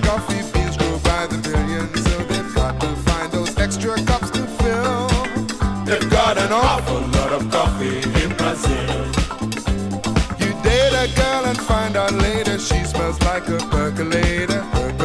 coffee beans grow by the billions, so they've got to find those extra cups to fill. They've got an awful lot of coffee in Brazil. You date a girl and find out later she smells like a percolator.